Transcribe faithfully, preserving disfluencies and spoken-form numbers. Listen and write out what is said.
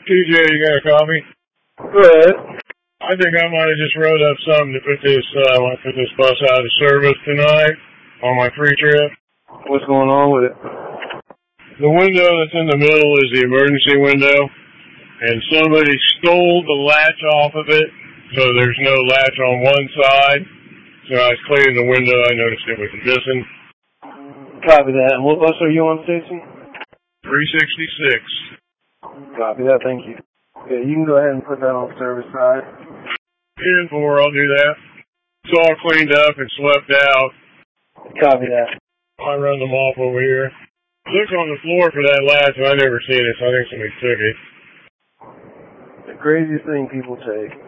T J, you got a copy? Go ahead. I think I might have just wrote up something to put this, uh, I want to put this bus out of service tonight on my free trip. What's going on with it? The window that's in the middle is the emergency window, and somebody stole the latch off of it, so there's no latch on one side. So I was cleaning the window, I noticed it was missing. Copy that. And what bus are you on, Stacy? three sixty-six. Copy that, thank you. Yeah, you can go ahead and put that on service side. ten four, I'll do that. It's all cleaned up and swept out. Copy that. I run them off over here. Look on the floor for that latch, and I never seen it, so I think somebody took it. The craziest thing people take.